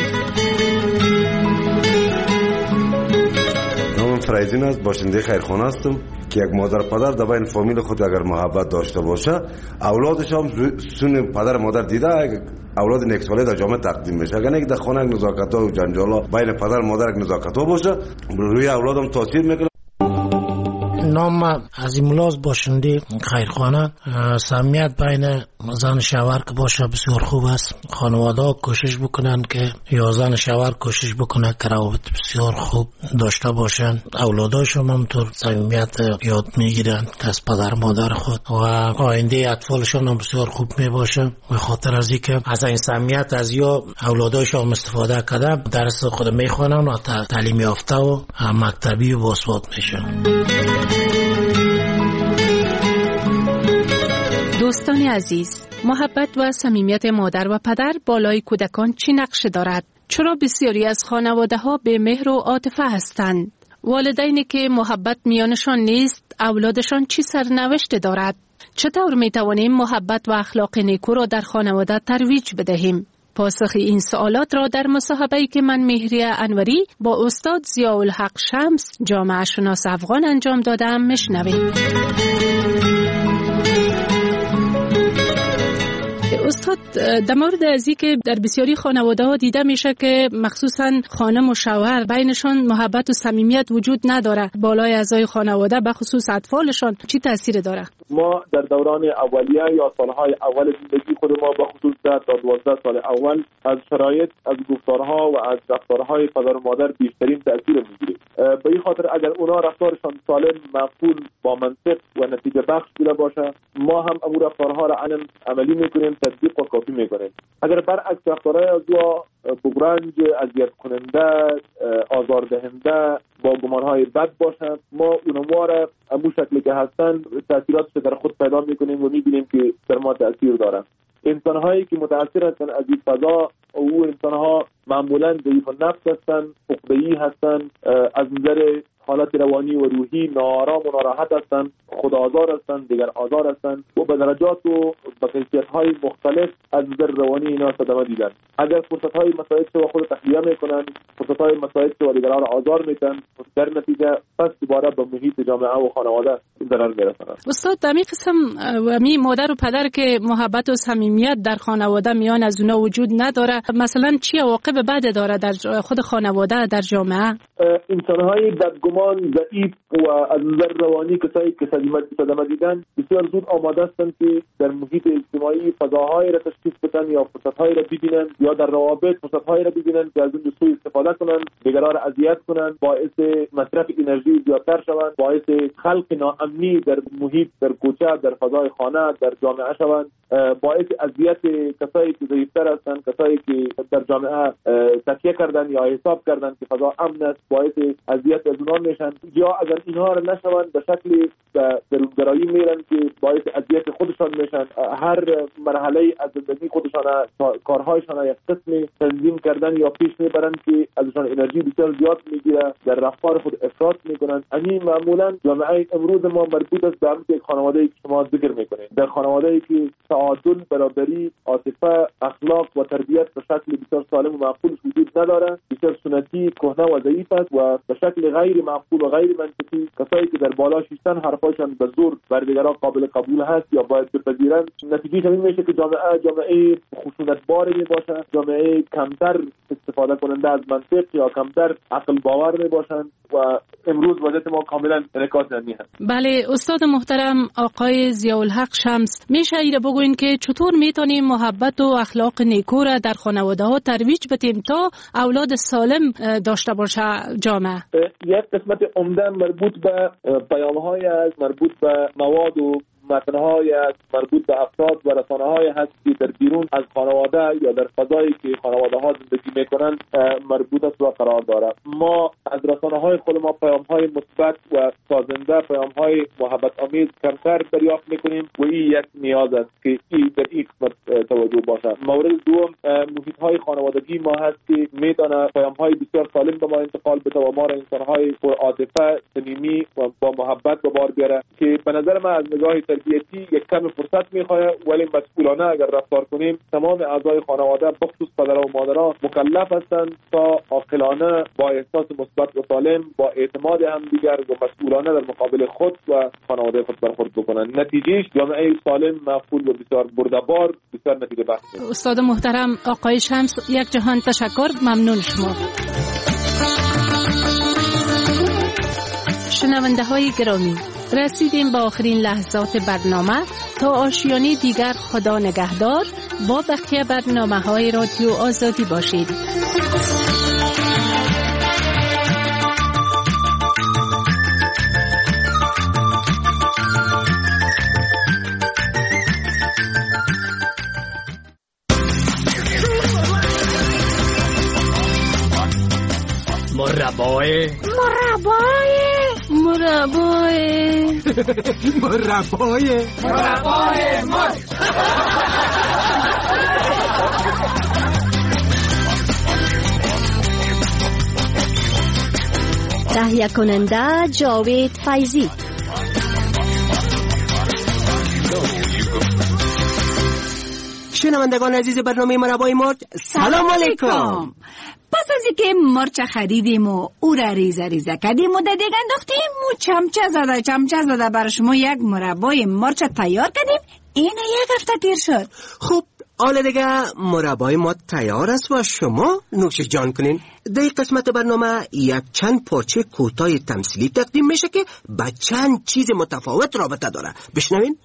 نامم فرایدین است، باشنده خیرخانه هستم که یک مادر پدر در بین فامیل خود اگر محبت داشته باشه، اولادش هم سون پدر مادر دیده اولاد نیکساله در جامعه تقدیم میشه. اگر یک در خانه یک نزاکت‌ها و جنجالا بین پدر مادر یک نزاکت‌ها باشه، روی اولاد هم تاثیر میکنه. نام عظیم‌الاز باشنده خیرخانه. صمیمیت بین زن شوهر که باشه بسیار خوب است. خانواده ها کوشش بکنن که یا زن شوهر کوشش بکنه که روابط بسیار خوب داشته باشن. اولاداشون هم طور صمیمیت یاد میگیرن که از پدر مادر خود و آینده اطفالشون هم بسیار خوب میباشن. به خاطر از اینکه از این صمیمیت از یا اولاداشون استفاده کرده درس خود میخوانن و تعلیم یافته و مکتبی و باثبات میشن. دوستان عزیز، محبت و صمیمیت مادر و پدر بالای کودکان چی نقش دارد؟ چرا بسیاری از خانواده ها به مهر و عاطفه هستند؟ والدینی که محبت میانشان نیست، اولادشان چی سرنوشت دارد؟ چطور می توانیم محبت و اخلاق نیکو را در خانواده ترویج بدهیم؟ پاسخ این سوالات را در مصاحبه‌ای که من مهریه انوری با استاد ضیاءالحق شمس، جامعه شناس افغان انجام دادم میشنویم. استاد، در مورد ازی که در بسیاری خانواده ها دیده میشه که مخصوصا خانم و شوهر بینشان محبت و صمیمیت وجود نداره، بالای اعضای خانواده به خصوص اطفالشان چی تاثیر داره؟ ما در دوران اولیه یا سالهای اول زندگی خود ما به خصوص 10 تا 12 سال اول از شرایط، از گفتارها و از رفتارهای پدر و مادر بیشترین تاثیر میگیریم. به این خاطر اگر اونا رفتارشان سالم، معقول، با منطق و نتیجه بخش بوده باشه، ما هم امور رفتارها را عملی میکنیم، تطبیق و کافی میکنیم. اگر برعکس رفتارهای از بغرنج، اذیت کننده، آزاردهنده، با گمانهای بد باشند، ما اونها را همون شکلی که هستن تاثیراتش در خود پیدا میکنیم و میبینیم که در ما تاثیر دارن. انسانهایی که متاثر هستن از این فضا او انسانها معمولا ضعیف النفس هستن، عقده‌ای هستن، از نظر حالت روانی و روحی ناآرام و ناراحت هستند، خودآزار هستند، دیگر آزار هستند و به درجات و به کیفیت‌های مختلف از نظر روانی اینا صدمه دیدن. اگر فرصت‌های مسائل رو خود تخلیه میکنن، فرصت‌های مسائل رو دیگران را آزار میدن، در نتیجه پس دوباره به محیط جامعه و خانواده ضرر میرسند. استاد، در این قسم می مادر و پدر که محبت و صمیمیت در خانواده میان از اونها وجود نداره، مثلا چی عواقب بد داره در خود خانواده، در جامعه؟ انسان‌های بدگمان، ضعیف و از نظر روانی کسایی که صدمه دیدن بسیار زود آماده هستند که در محیط اجتماعی فضاهایی را تشخیص بدن یا فرصت‌هایی را ببینن یا در روابط فرصت‌هایی را ببینن که از اون سوء استفاده کنن، دیگران را اذیت کنن، باعث مصرف انرژی زیادتر شوند، باعث خلق ناامنی در محیط، در کوچه، در فضای خانه، در جامعه شوند، باعث اذیت کسایی که ضعیف‌تر هستند، کسایی که در جامعه تکیه کردن یا حساب کردن که فضا امن است، باعث اذیت از اونها میشن. یا اگر اینها را نشوند به شکلی درونگرایی میرن که باعث اذیت خودشان میشن. هر مرحله از زندگی خودشان کارهایشان یک قسمی تنظیم کردن یا پیش میبرن که ازشان انرژی بسیار زیاد میگیره، در رفتار خود افراط میکنن. این معمولا جامعه امروز ما مربوط است به همین خانواده‌ای که شما ذکر میکنید، در خانواده‌ای که تعادل، برابری، عاطفه، اخلاق و تربیت به شکل بسیار سالم و معقول وجود نداره، بسیار سنتی، کهنه و ضعیف است و به شکل غیر معقول و غیر منطقی کسایی که در بالا شیشتن حرفاشان به زور بر دیگران قابل قبول هست یا باید بپذیرند، نتیجه همین میشه که جامعه خشونت‌بار میباشد، جامعه کمتر استفاده کننده از منطق یا کمتر عقل باور میباشند و امروز وضعیت ما کاملا انعکاس همین هست. بله استاد محترم آقای ضیاءالحق شمس، میشه ایره بگوین که چطور میتونیم محبت و اخلاق نیکو را در خانواده ها ترویج بدیم تا اولاد سالم داشته باشه جامعه؟ یک قسمت عمده مربوط به پیام‌های است، مربوط به مواد و متن‌های است، مربوط به افراد و رسانه‌های هست که در بیرون از خانواده یا در فضایی که خانواده‌ها زندگی می‌کنند مربوط است و قرار داره. ما از رسانه‌های خود ما پیام‌های مثبت و سازنده، پیام‌های محبت آمیز کمتر دریافت می‌کنیم و این یک نیاز است که این در این قسمت توجه باشه. مورد دوم محیط‌های خانوادگی ما هست که می‌تونه پیام‌های بسیار سالم به ما انتقال بده و ما را انسان‌های پر عاطفه، صمیمی و با محبت به بار بیاره که به نظر من از نگاه تربیتی یک کم فرصت می‌خواد، ولی مسئولانه اگر رفتار کنیم تمام اعضای خانواده بخصوص پدر و مادرها مکلف هستند تا عاقلانه با احساس مثبت و سالم با اعتماد همدیگر و مسئولانه در مقابل خود و خانواده خود برخورد بکنند. نتیجهش جامعه سالم، مفعول و بسیار برده‌بار، بسیار نتیجه بخش. استاد محترم آقای شمس، یک جهان تشکر، ممنون شما. شنونده های گرامی، رسیدیم به آخرین لحظات برنامه. تا آشیانه دیگر خدا نگهدار. با بقیه برنامه های رادیو آزادی باشید. مربای تهیه کننده جاوید فیضی. شنوندگان عزیز برنامه مربای مرچ، سلام علیکم. پس از اینکه مرچ خریدیم و او را ریزه ریزه کردیم و دیگه انداختیم و چمچه زده برای شما یک مربای مرچ تیار کردیم. این یک هفته تیر شد. خب حالا دیگه مربای ما تیار است و شما نوش جان کنین. در قسمت برنامه یک چند پارچه کوتاه تمثیلی تقدیم میشه که با چند چیز متفاوت رابطه داره. بشنوین.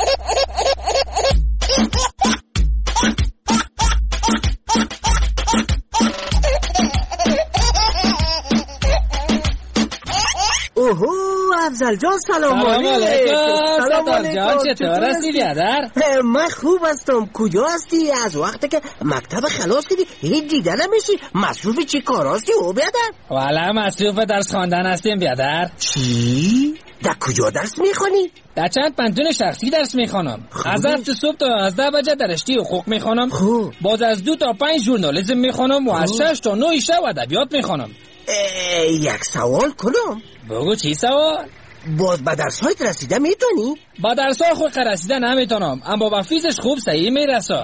اوهو افضل جان، سلام علیکم. سلام جان، چطور هستی بیادر؟ من خوب هستم. کجا هستی؟ از وقتی که مکتب خلاص کردی هیچ دیده نمیشی. مصروف چی کار هستی او بیادر؟ والا مصروف درس خواندن هستیم بیادر. چی؟ در کجا درس میخوانی؟ در چند پنتون شخصی درس میخوانم. از 7 صبح تا 11 بجه در رشته حقوق میخوانم. باز از 2 تا 5 ژورنالیسم میخوانم و از 6 تا 9 شب ادبیات میخوانم. یک سوال کنم؟ بگو چی سوال؟ باز با درس هایت رسیده میتونی؟ با درس های خود رسیده نمیتونم، اما با فیزش خوب صحیح میرسه.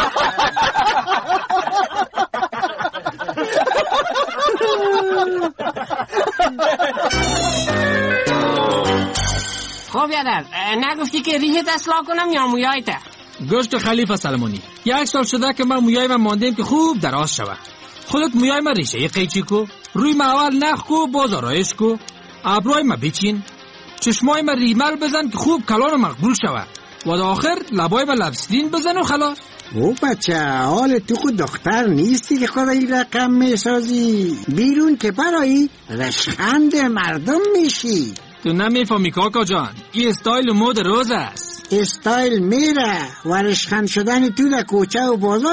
خب یادر نگفتی که ریحت اصلاح کنم یا مویایت؟ گوشت خلیفه سلمونی، 1 سال شده که من مویای من ماندیم که خوب دراز شوه. خودت مویای من ریشه قیچی کو، روی من اول نخ کو، باز آرایش کو، ابروی من بچین، چشمای من ریمل بزن که خوب کلان مقبول شوه و در آخر لبای من لبسلین بزن و خلاص. او بچه، حال تو خود دختر نیستی که خود این رقم میسازی. بیرون که برایی رشخند مردم میشی. تو نمیفهمی کاکا جان، این استایل مد روز است. استایل میره و رشخند شدن تو در کوچه و بازار